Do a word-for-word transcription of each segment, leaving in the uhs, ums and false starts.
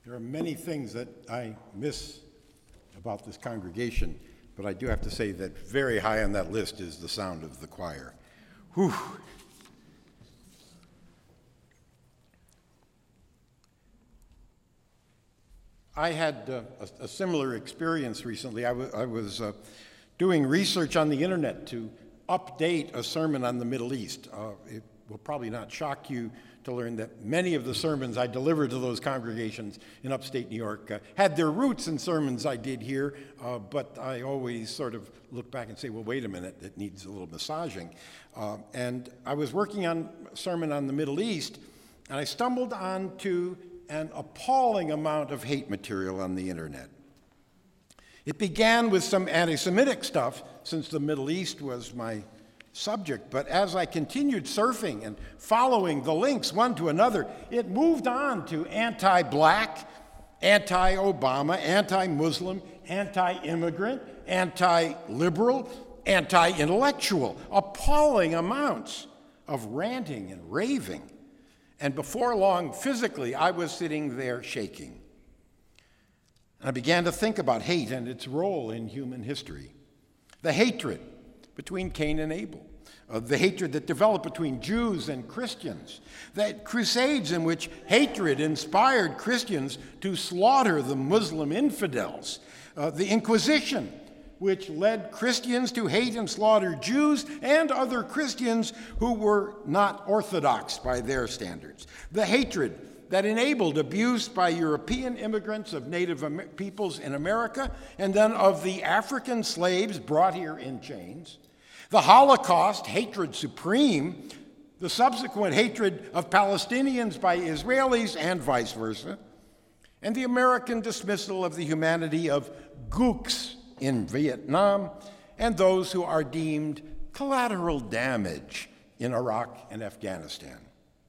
There are many things that I miss about this congregation, but I do have to say that very high on that list is the sound of the choir. Whew. I had uh, a, a similar experience recently. I, w- I was uh, doing research on the internet to update a sermon on the Middle East. Uh, it will probably not shock you to learn that many of the sermons I delivered to those congregations in upstate New York uh, had their roots in sermons I did here, uh, but I always sort of look back and say, well, wait a minute, it needs a little massaging. Uh, and I was working on a sermon on the Middle East, and I stumbled onto an appalling amount of hate material on the internet. It began with some anti-Semitic stuff, since the Middle East was my subject, but as I continued surfing and following the links one to another, it moved on to anti-black, anti-Obama, anti-Muslim, anti-immigrant, anti-liberal, anti-intellectual, appalling amounts of ranting and raving. And before long, physically, I was sitting there shaking. I began to think about hate and its role in human history. The hatred between Cain and Abel, uh, the hatred that developed between Jews and Christians, the crusades in which hatred inspired Christians to slaughter the Muslim infidels, uh, the Inquisition, which led Christians to hate and slaughter Jews and other Christians who were not orthodox by their standards, the hatred that enabled abuse by European immigrants of native Amer- peoples in America and then of the African slaves brought here in chains, the Holocaust, hatred supreme, the subsequent hatred of Palestinians by Israelis and vice versa, and the American dismissal of the humanity of gooks in Vietnam and those who are deemed collateral damage in Iraq and Afghanistan.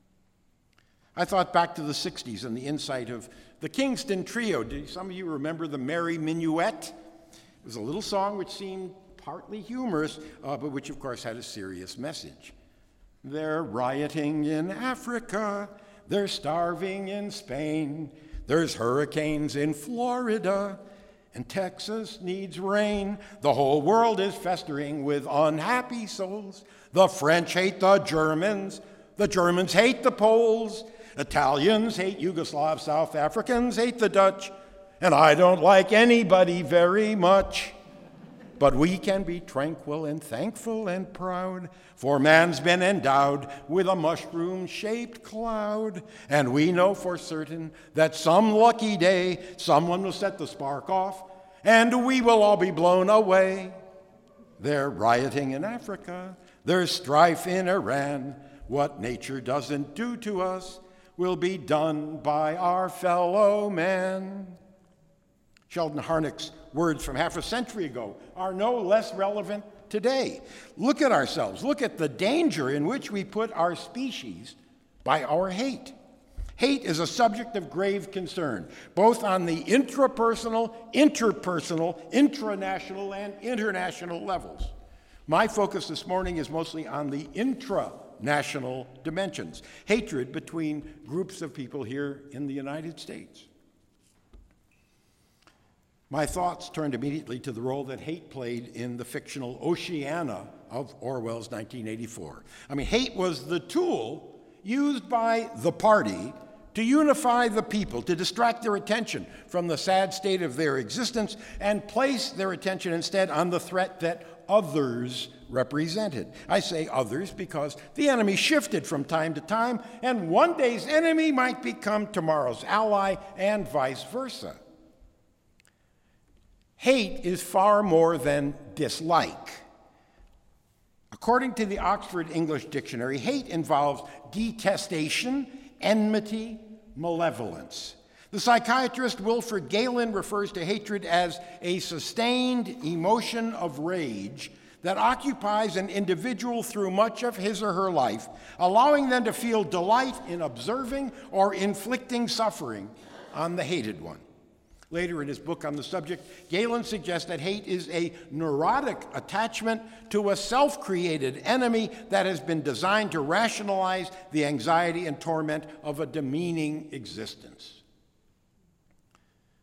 I thought back to the sixties and the insight of the Kingston Trio. Do some of you remember the Merry Minuet? It was a little song which seemed partly humorous, uh, but which of course had a serious message. They're rioting in Africa, they're starving in Spain, there's hurricanes in Florida, and Texas needs rain. The whole world is festering with unhappy souls. The French hate the Germans, the Germans hate the Poles, Italians hate Yugoslavs, South Africans hate the Dutch, and I don't like anybody very much. But we can be tranquil and thankful and proud, for man's been endowed with a mushroom-shaped cloud. And we know for certain that some lucky day, someone will set the spark off, and we will all be blown away. They're rioting in Africa, there's strife in Iran. What nature doesn't do to us will be done by our fellow man. Sheldon Harnick's words from half a century ago are no less relevant today. Look at ourselves. Look at the danger in which we put our species by our hate. Hate is a subject of grave concern, both on the intrapersonal, interpersonal, intranational, and international levels. My focus this morning is mostly on the intranational dimensions, hatred between groups of people here in the United States. My thoughts turned immediately to the role that hate played in the fictional Oceana of Orwell's nineteen eighty-four. I mean, hate was the tool used by the party to unify the people, to distract their attention from the sad state of their existence and place their attention instead on the threat that others represented. I say others because the enemy shifted from time to time, and one day's enemy might become tomorrow's ally and vice versa. Hate is far more than dislike. According to the Oxford English Dictionary, hate involves detestation, enmity, malevolence. The psychiatrist Wilfred Galen refers to hatred as a sustained emotion of rage that occupies an individual through much of his or her life, allowing them to feel delight in observing or inflicting suffering on the hated one. Later in his book on the subject, Galen suggests that hate is a neurotic attachment to a self-created enemy that has been designed to rationalize the anxiety and torment of a demeaning existence.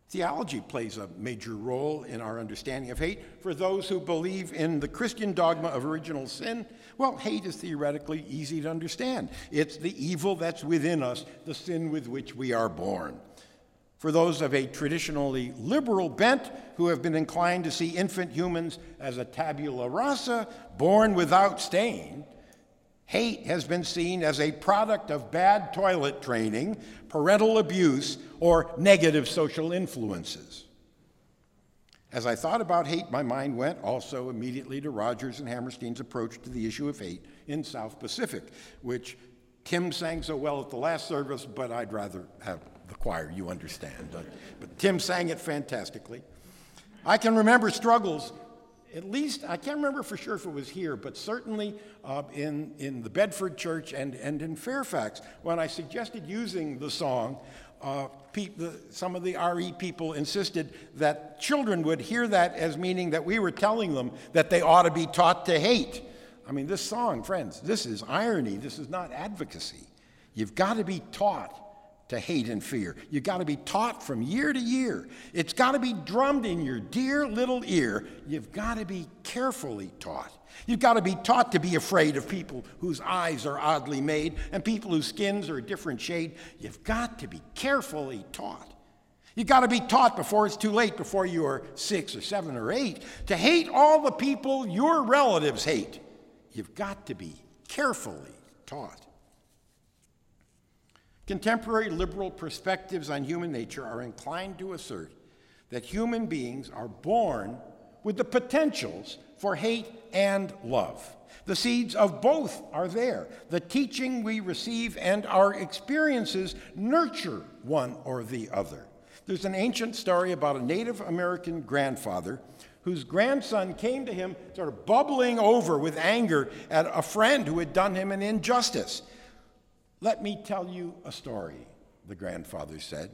Theology plays a major role in our understanding of hate. For those who believe in the Christian dogma of original sin, well, hate is theoretically easy to understand. It's the evil that's within us, the sin with which we are born. For those of a traditionally liberal bent who have been inclined to see infant humans as a tabula rasa, born without stain, hate has been seen as a product of bad toilet training, parental abuse, or negative social influences. As I thought about hate, my mind went also immediately to Rogers and Hammerstein's approach to the issue of hate in South Pacific, which Tim sang so well at the last service, but I'd rather have the choir, you understand. Uh, but Tim sang it fantastically. I can remember struggles, at least, I can't remember for sure if it was here, but certainly uh, in, in the Bedford Church and, and in Fairfax, when I suggested using the song, uh, pe- the, some of the R E people insisted that children would hear that as meaning that we were telling them that they ought to be taught to hate. I mean, this song, friends, this is irony. This is not advocacy. You've got to be taught to hate and fear. You've got to be taught from year to year. It's got to be drummed in your dear little ear. You've got to be carefully taught. You've got to be taught to be afraid of people whose eyes are oddly made and people whose skins are a different shade. You've got to be carefully taught. You've got to be taught before it's too late, before you are six or seven or eight, to hate all the people your relatives hate. You've got to be carefully taught. Contemporary liberal perspectives on human nature are inclined to assert that human beings are born with the potentials for hate and love. The seeds of both are there. The teaching we receive and our experiences nurture one or the other. There's an ancient story about a Native American grandfather whose grandson came to him sort of bubbling over with anger at a friend who had done him an injustice. "Let me tell you a story," the grandfather said.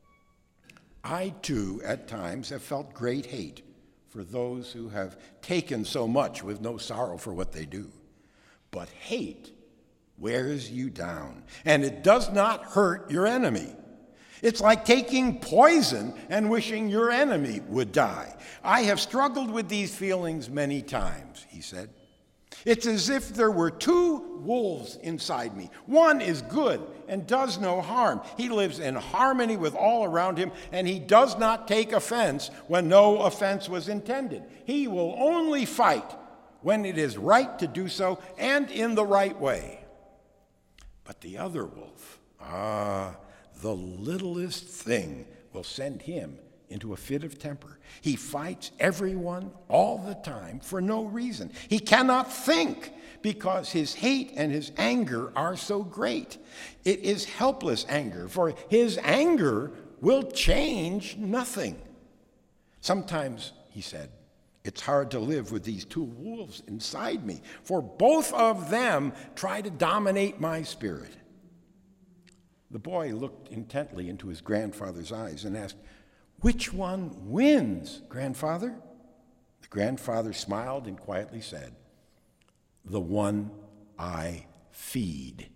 "I, too, at times have felt great hate for those who have taken so much with no sorrow for what they do. But hate wears you down, and it does not hurt your enemy. It's like taking poison and wishing your enemy would die. I have struggled with these feelings many times," he said. "It's as if there were two wolves inside me. One is good and does no harm. He lives in harmony with all around him, and he does not take offense when no offense was intended. He will only fight when it is right to do so and in the right way. But the other wolf, ah, the littlest thing will send him into a fit of temper. He fights everyone all the time for no reason. He cannot think because his hate and his anger are so great. It is helpless anger, for his anger will change nothing. Sometimes," he said, "it's hard to live with these two wolves inside me, for both of them try to dominate my spirit." The boy looked intently into his grandfather's eyes and asked, "Which one wins, grandfather?" The grandfather smiled and quietly said, "The one I feed."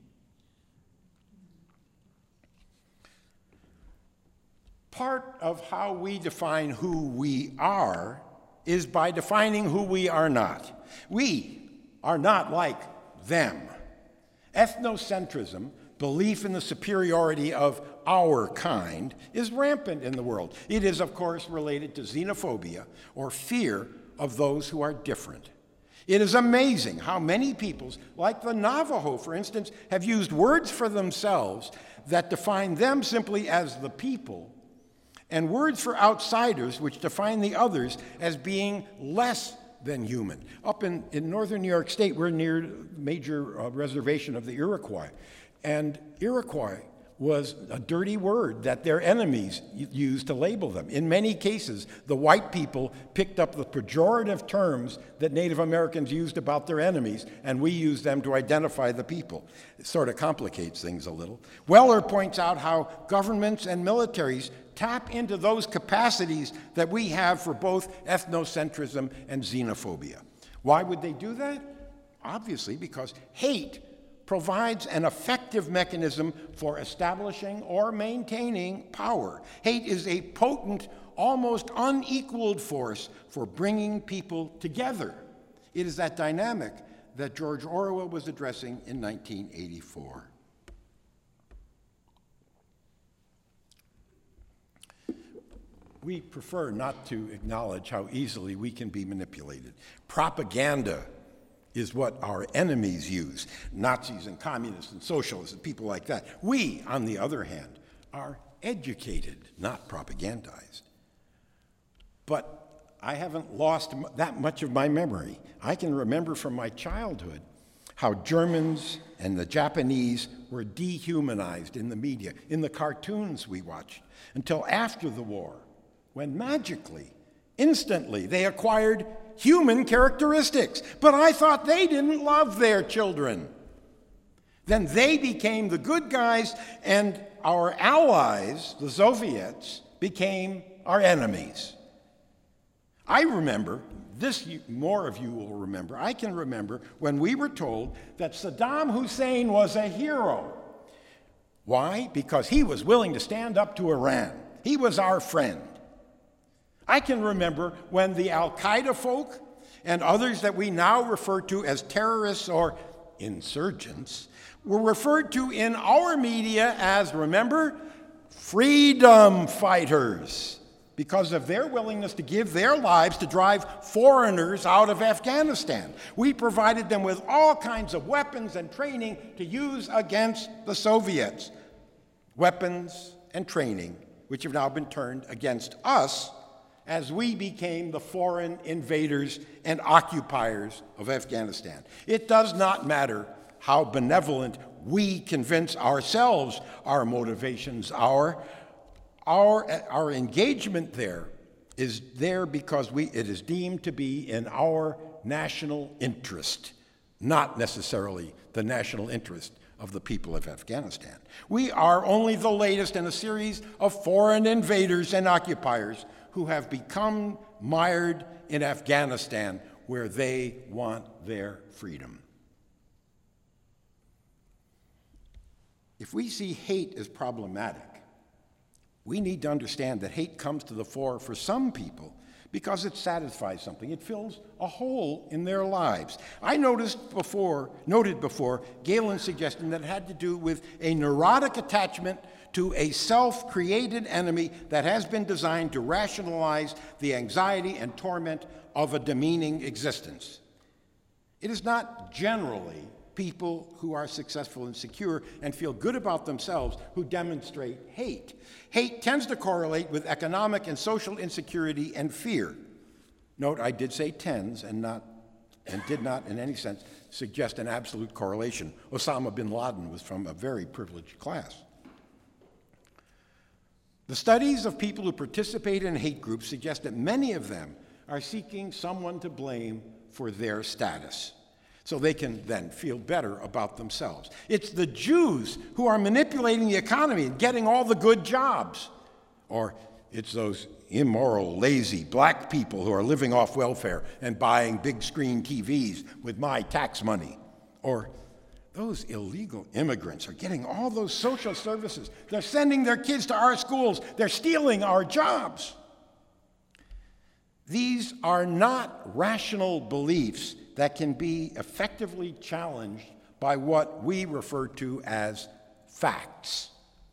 Part of how we define who we are is by defining who we are not. We are not like them. Ethnocentrism, belief in the superiority of our kind, is rampant in the world. It is, of course, related to xenophobia, or fear of those who are different. It is amazing how many peoples, like the Navajo, for instance, have used words for themselves that define them simply as the people, and words for outsiders which define the others as being less than human. Up in, in northern New York State, we're near the major uh, reservation of the Iroquois. And Iroquois was a dirty word that their enemies used to label them. In many cases, the white people picked up the pejorative terms that Native Americans used about their enemies, and we used them to identify the people. It sort of complicates things a little. Weller points out how governments and militaries tap into those capacities that we have for both ethnocentrism and xenophobia. Why would they do that? Obviously, because hate provides an effective mechanism for establishing or maintaining power. Hate is a potent, almost unequaled force for bringing people together. It is that dynamic that George Orwell was addressing in nineteen eighty-four. We prefer not to acknowledge how easily we can be manipulated. Propaganda is what our enemies use, Nazis and communists and socialists and people like that. We, on the other hand, are educated, not propagandized. But I haven't lost that much of my memory. I can remember from my childhood how Germans and the Japanese were dehumanized in the media, in the cartoons we watched, until after the war, when magically, instantly, they acquired human characteristics. But I thought they didn't love their children. Then they became the good guys, and our allies, the Soviets, became our enemies. I remember, this more of you will remember, I can remember when we were told that Saddam Hussein was a hero. Why? Because he was willing to stand up to Iran. He was our friend. I can remember when the Al-Qaeda folk and others that we now refer to as terrorists or insurgents were referred to in our media as, remember, freedom fighters, because of their willingness to give their lives to drive foreigners out of Afghanistan. We provided them with all kinds of weapons and training to use against the Soviets. Weapons and training which have now been turned against us as we became the foreign invaders and occupiers of Afghanistan. It does not matter how benevolent we convince ourselves our motivations are. Our, our engagement there is there because we, it is deemed to be in our national interest, not necessarily the national interest of the people of Afghanistan. We are only the latest in a series of foreign invaders and occupiers who have become mired in Afghanistan, where they want their freedom. If we see hate as problematic, we need to understand that hate comes to the fore for some people because it satisfies something. It fills a hole in their lives. I noticed before, noted before, Galen's suggestion that it had to do with a neurotic attachment to a self-created enemy that has been designed to rationalize the anxiety and torment of a demeaning existence. It is not generally people who are successful and secure and feel good about themselves who demonstrate hate. Hate tends to correlate with economic and social insecurity and fear. Note, I did say tends and not, and did not in any sense suggest an absolute correlation. Osama bin Laden was from a very privileged class. The studies of people who participate in hate groups suggest that many of them are seeking someone to blame for their status, so they can then feel better about themselves. It's the Jews who are manipulating the economy and getting all the good jobs. Or it's those immoral, lazy black people who are living off welfare and buying big screen T Vs with my tax money. Or those illegal immigrants are getting all those social services. They're sending their kids to our schools. They're stealing our jobs. These are not rational beliefs that can be effectively challenged by what we refer to as facts.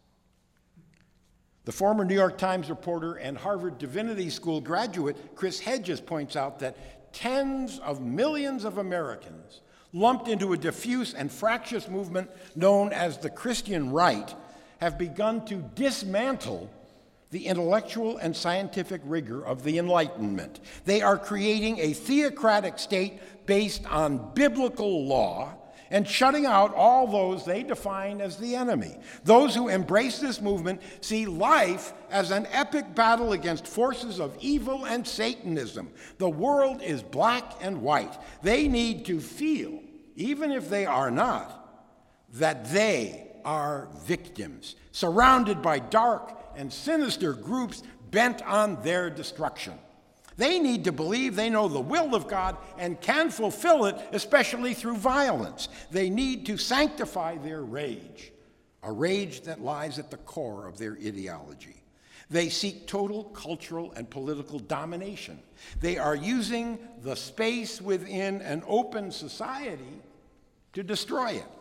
The former New York Times reporter and Harvard Divinity School graduate Chris Hedges points out that tens of millions of Americans lumped into a diffuse and fractious movement known as the Christian right have begun to dismantle the intellectual and scientific rigor of the Enlightenment. They are creating a theocratic state based on biblical law and shutting out all those they define as the enemy. Those who embrace this movement see life as an epic battle against forces of evil and Satanism. The world is black and white. They need to feel, even if they are not, that they are victims, surrounded by dark and sinister groups bent on their destruction. They need to believe they know the will of God and can fulfill it, especially through violence. They need to sanctify their rage, a rage that lies at the core of their ideology. They seek total cultural and political domination. They are using the space within an open society to destroy it.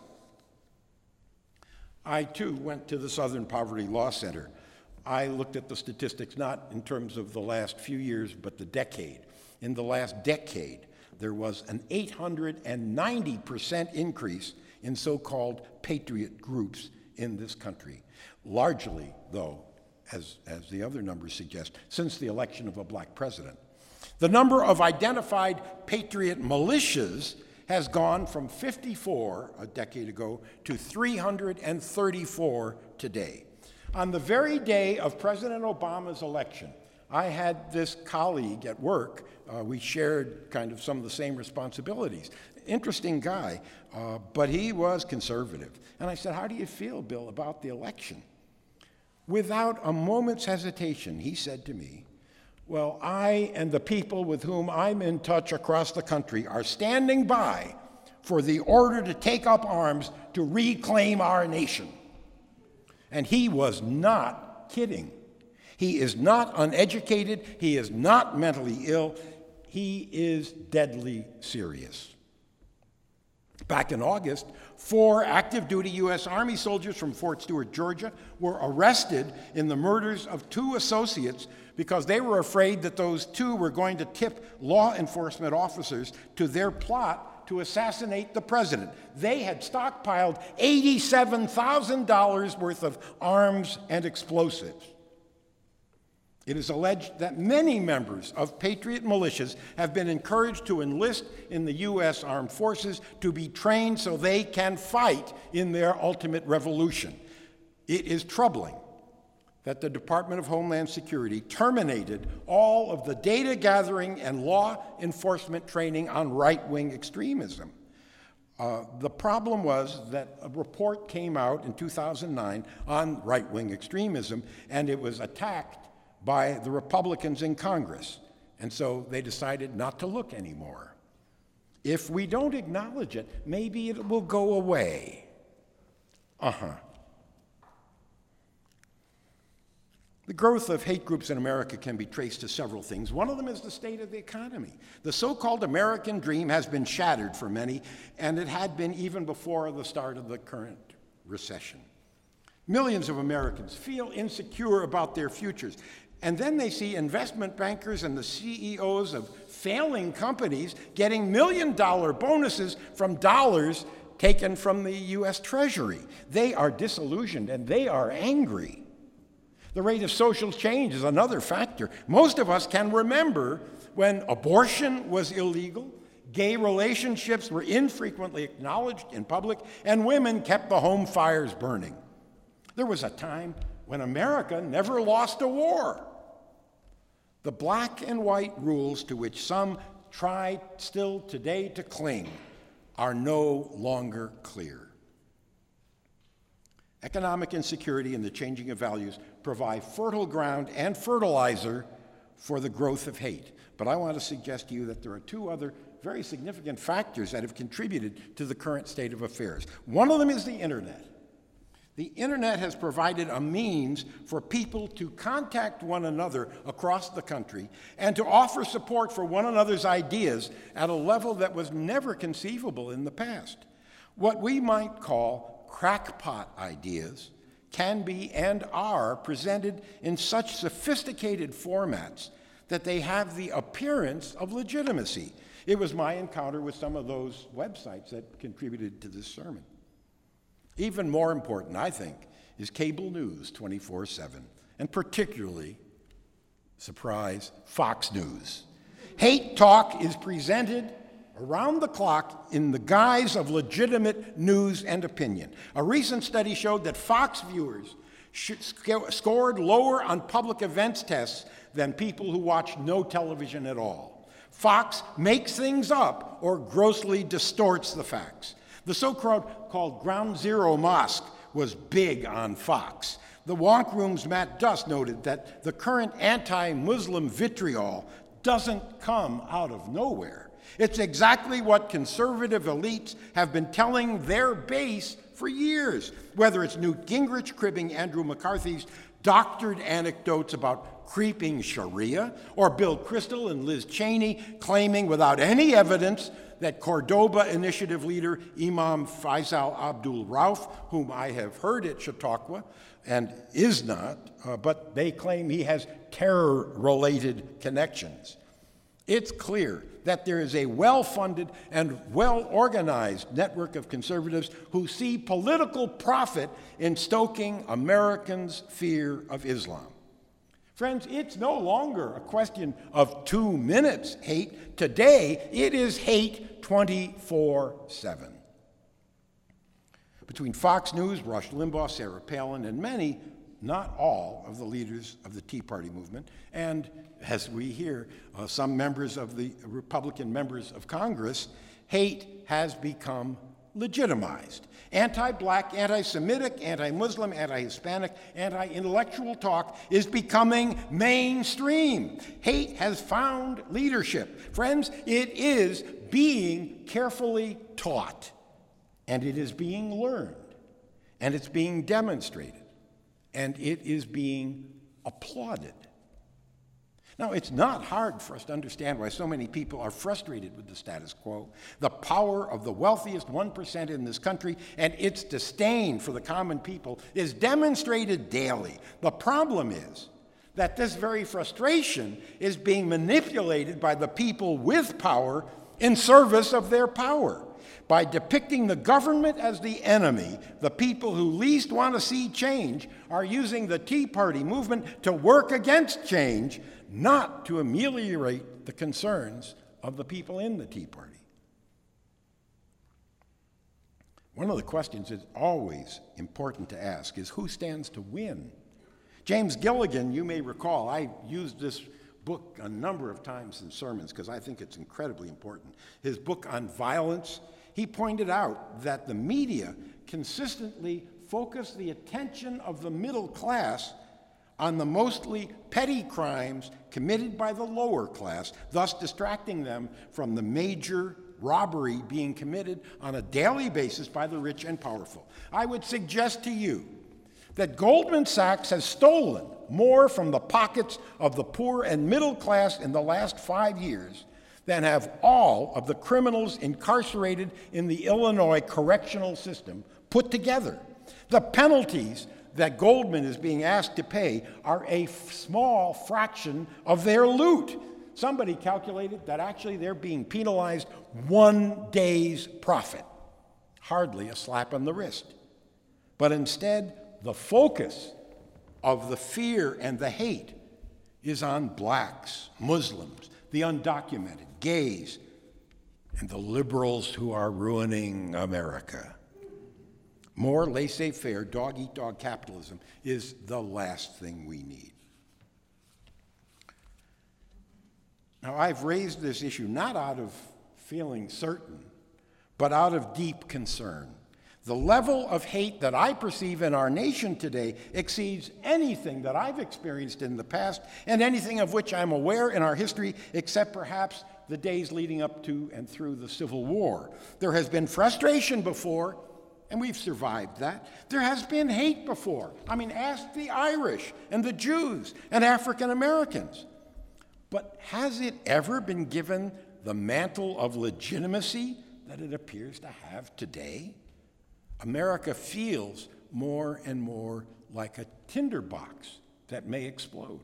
I, too, went to the Southern Poverty Law Center. I looked at the statistics not in terms of the last few years, but the decade. In the last decade, there was an eight hundred ninety percent increase in so-called patriot groups in this country. Largely, though, as, as the other numbers suggest, since the election of a black president. The number of identified patriot militias has gone from fifty-four a decade ago to three hundred thirty-four today. On the very day of President Obama's election, I had this colleague at work. Uh, we shared kind of some of the same responsibilities. Interesting guy, uh, but he was conservative. And I said, "How do you feel, Bill, about the election?" Without a moment's hesitation, he said to me, "Well, I and the people with whom I'm in touch across the country are standing by for the order to take up arms to reclaim our nation." And he was not kidding. He is not uneducated. He is not mentally ill. He is deadly serious. Back in August, four active duty U S Army soldiers from Fort Stewart, Georgia, were arrested in the murders of two associates because they were afraid that those two were going to tip law enforcement officers to their plot to assassinate the president. They had stockpiled eighty-seven thousand dollars worth of arms and explosives. It is alleged that many members of patriot militias have been encouraged to enlist in the U S Armed Forces to be trained so they can fight in their ultimate revolution. It is troubling that the Department of Homeland Security terminated all of the data gathering and law enforcement training on right-wing extremism. Uh, the problem was that a report came out in two thousand nine on right-wing extremism, and it was attacked by the Republicans in Congress, and so they decided not to look anymore. If we don't acknowledge it, maybe it will go away. Uh-huh. The growth of hate groups in America can be traced to several things. One of them is the state of the economy. The so-called American dream has been shattered for many, and it had been even before the start of the current recession. Millions of Americans feel insecure about their futures, and then they see investment bankers and the C E Os of failing companies getting million-dollar bonuses from dollars taken from the U S Treasury. They are disillusioned, and they are angry. The rate of social change is another factor. Most of us can remember when abortion was illegal, gay relationships were infrequently acknowledged in public, and women kept the home fires burning. There was a time when America never lost a war. The black and white rules to which some try still today to cling are no longer clear. Economic insecurity and the changing of values provide fertile ground and fertilizer for the growth of hate. But I want to suggest to you that there are two other very significant factors that have contributed to the current state of affairs. One of them is the internet. The internet has provided a means for people to contact one another across the country and to offer support for one another's ideas at a level that was never conceivable in the past. What we might call crackpot ideas can be and are presented in such sophisticated formats that they have the appearance of legitimacy. It was my encounter with some of those websites that contributed to this sermon. Even more important, I think, is cable news twenty-four seven, and particularly, surprise, Fox News. Hate talk is presented around the clock in the guise of legitimate news and opinion. A recent study showed that Fox viewers scored lower on public events tests than people who watch no television at all. Fox makes things up or grossly distorts the facts. The so-called Ground Zero Mosque was big on Fox. The Wonk Room's Matt Duss noted that the current anti-Muslim vitriol doesn't come out of nowhere. It's exactly what conservative elites have been telling their base for years, whether it's Newt Gingrich cribbing Andrew McCarthy's doctored anecdotes about creeping Sharia, or Bill Kristol and Liz Cheney claiming without any evidence that Cordoba Initiative leader Imam Faisal Abdul Rauf, whom I have heard at Chautauqua and is not, uh, but they claim he has terror-related connections. It's clear that there is a well-funded and well-organized network of conservatives who see political profit in stoking Americans' fear of Islam. Friends, it's no longer a question of two minutes hate. Today, it is hate twenty-four seven. Between Fox News, Rush Limbaugh, Sarah Palin, and many, not all, of the leaders of the Tea Party movement, and as we hear, uh, some members of the Republican members of Congress, hate has become legitimized. Anti-black, anti-Semitic, anti-Muslim, anti-Hispanic, anti-intellectual talk is becoming mainstream. Hate has found leadership. Friends, it is being carefully taught, and it is being learned, and it's being demonstrated, and it is being applauded. Now, it's not hard for us to understand why so many people are frustrated with the status quo, the power of the wealthiest one percent in this country, and its disdain for the common people is demonstrated daily. The problem is that this very frustration is being manipulated by the people with power in service of their power. By depicting the government as the enemy, the people who least want to see change are using the Tea Party movement to work against change, not to ameliorate the concerns of the people in the Tea Party. One of the questions that's always important to ask is who stands to win? James Gilligan, you may recall, I used this book a number of times in sermons because I think it's incredibly important. His book on violence, he pointed out that the media consistently focus the attention of the middle class on the mostly petty crimes committed by the lower class, thus distracting them from the major robbery being committed on a daily basis by the rich and powerful. I would suggest to you that Goldman Sachs has stolen more from the pockets of the poor and middle class in the last five years than have all of the criminals incarcerated in the Illinois correctional system put together. The penalties that Goldman is being asked to pay are a f- small fraction of their loot. Somebody calculated that actually they're being penalized one day's profit. Hardly a slap on the wrist. But instead, the focus of the fear and the hate is on blacks, Muslims, the undocumented, gays, and the liberals who are ruining America. More laissez-faire, dog-eat-dog capitalism is the last thing we need. Now, I've raised this issue not out of feeling certain, but out of deep concern. The level of hate that I perceive in our nation today exceeds anything that I've experienced in the past and anything of which I'm aware in our history, except perhaps the days leading up to and through the Civil War. There has been frustration before, and we've survived that. There has been hate before. I mean, ask the Irish and the Jews and African Americans. But has it ever been given the mantle of legitimacy that it appears to have today? America feels more and more like a tinderbox that may explode.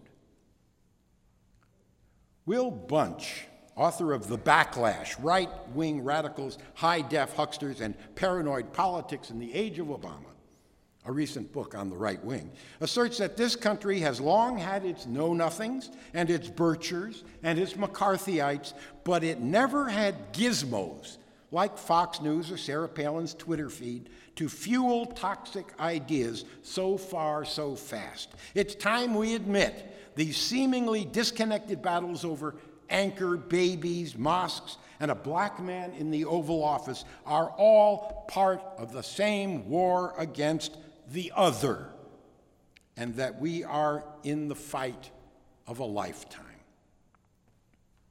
Will Bunch, author of The Backlash, Right-Wing Radicals, High-Def Hucksters, and Paranoid Politics in the Age of Obama, a recent book on the right wing, asserts that this country has long had its know-nothings and its Birchers and its McCarthyites, but it never had gizmos like Fox News or Sarah Palin's Twitter feed to fuel toxic ideas so far, so fast. It's time we admit these seemingly disconnected battles over anchor babies, mosques, and a black man in the Oval Office are all part of the same war against the other, and that we are in the fight of a lifetime.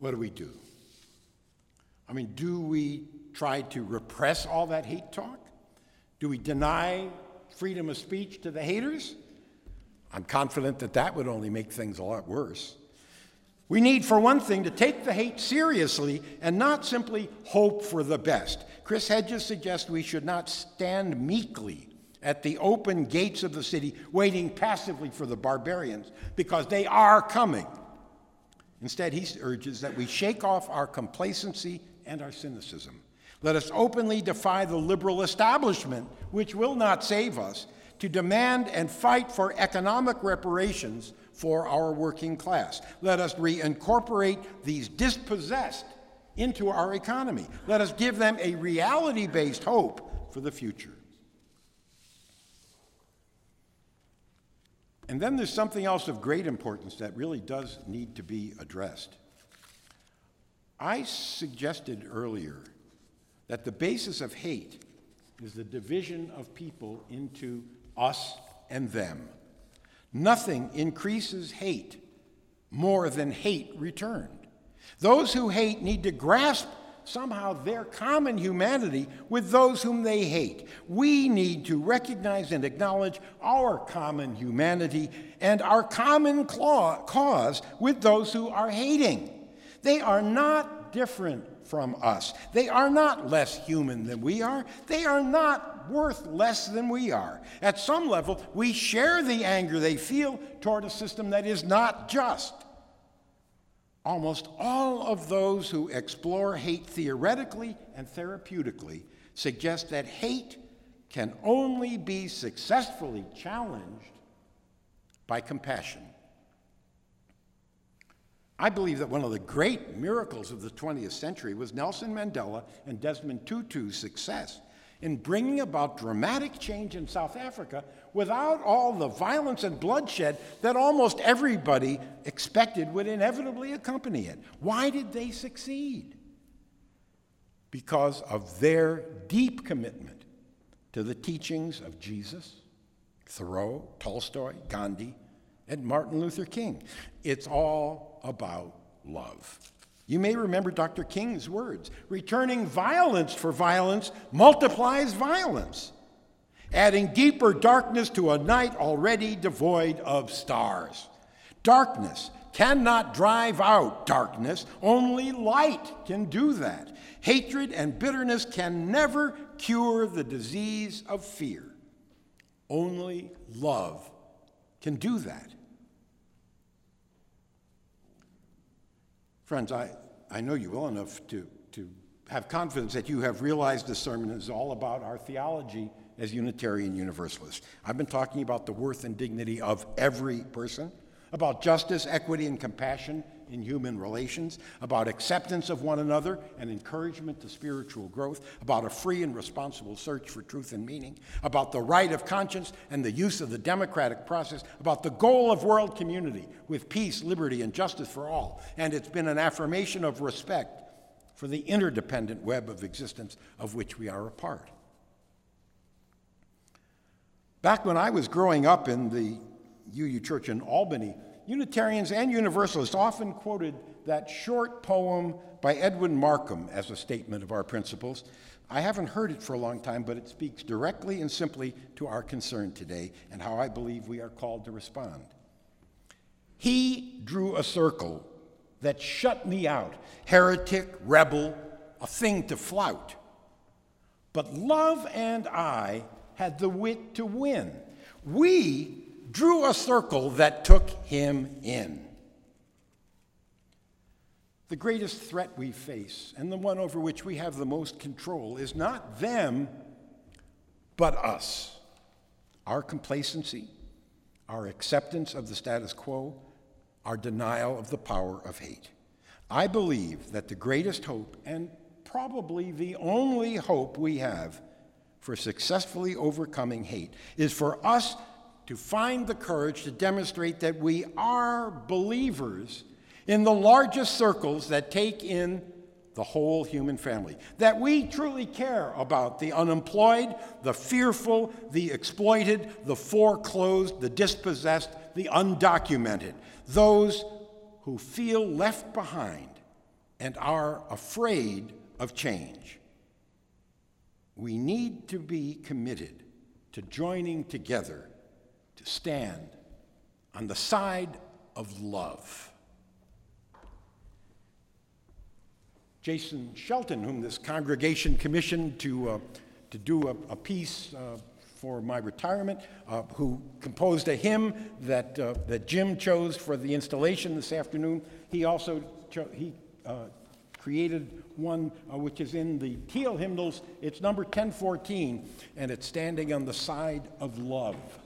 what do we do? I mean, do we try to repress all that hate talk? Do we deny freedom of speech to the haters? I'm confident that that would only make things a lot worse. We need, for one thing, to take the hate seriously and not simply hope for the best. Chris Hedges suggests we should not stand meekly at the open gates of the city, waiting passively for the barbarians, because they are coming. Instead, he urges that we shake off our complacency and our cynicism. Let us openly defy the liberal establishment, which will not save us, to demand and fight for economic reparations for our working class. Let us reincorporate these dispossessed into our economy. Let us give them a reality-based hope for the future. And then there's something else of great importance that really does need to be addressed. I suggested earlier that the basis of hate is the division of people into us and them. Nothing increases hate more than hate returned. Those who hate need to grasp somehow their common humanity with those whom they hate. We need to recognize and acknowledge our common humanity and our common cause with those who are hating. They are not different from us. They are not less human than we are. They are not worth less than we are. At some level, we share the anger they feel toward a system that is not just. Almost all of those who explore hate theoretically and therapeutically suggest that hate can only be successfully challenged by compassion. I believe that one of the great miracles of the twentieth century was Nelson Mandela and Desmond Tutu's success in bringing about dramatic change in South Africa without all the violence and bloodshed that almost everybody expected would inevitably accompany it. Why did they succeed? Because of their deep commitment to the teachings of Jesus, Thoreau, Tolstoy, Gandhi, and Martin Luther King. It's all about love. You may remember Doctor King's words, returning violence for violence multiplies violence, adding deeper darkness to a night already devoid of stars. Darkness cannot drive out darkness, only light can do that. Hatred and bitterness can never cure the disease of fear. Only love can do that. Friends, I, I know you well enough to, to have confidence that you have realized this sermon is all about our theology as Unitarian Universalists. I've been talking about the worth and dignity of every person, about justice, equity, and compassion in human relations, about acceptance of one another and encouragement to spiritual growth, about a free and responsible search for truth and meaning, about the right of conscience and the use of the democratic process, about the goal of world community with peace, liberty, and justice for all. And it's been an affirmation of respect for the interdependent web of existence of which we are a part. Back when I was growing up in the U U Church in Albany, Unitarians and Universalists often quoted that short poem by Edwin Markham as a statement of our principles. I haven't heard it for a long time, but it speaks directly and simply to our concern today and how I believe we are called to respond. He drew a circle that shut me out, heretic, rebel, a thing to flout. But love and I had the wit to win. We drew a circle that took him in. The greatest threat we face, and the one over which we have the most control, is not them, but us. Our complacency, our acceptance of the status quo, our denial of the power of hate. I believe that the greatest hope, and probably the only hope we have for successfully overcoming hate, is for us to find the courage to demonstrate that we are believers in the largest circles that take in the whole human family, that we truly care about the unemployed, the fearful, the exploited, the foreclosed, the dispossessed, the undocumented, those who feel left behind and are afraid of change. We need to be committed to joining together to stand on the side of love. Jason Shelton, whom this congregation commissioned to, uh, to do a, a piece uh, for my retirement, uh, who composed a hymn that, uh, that Jim chose for the installation this afternoon. He also cho- he, uh, created one uh, which is in the Teal hymnals. It's number ten fourteen, and it's standing on the side of love.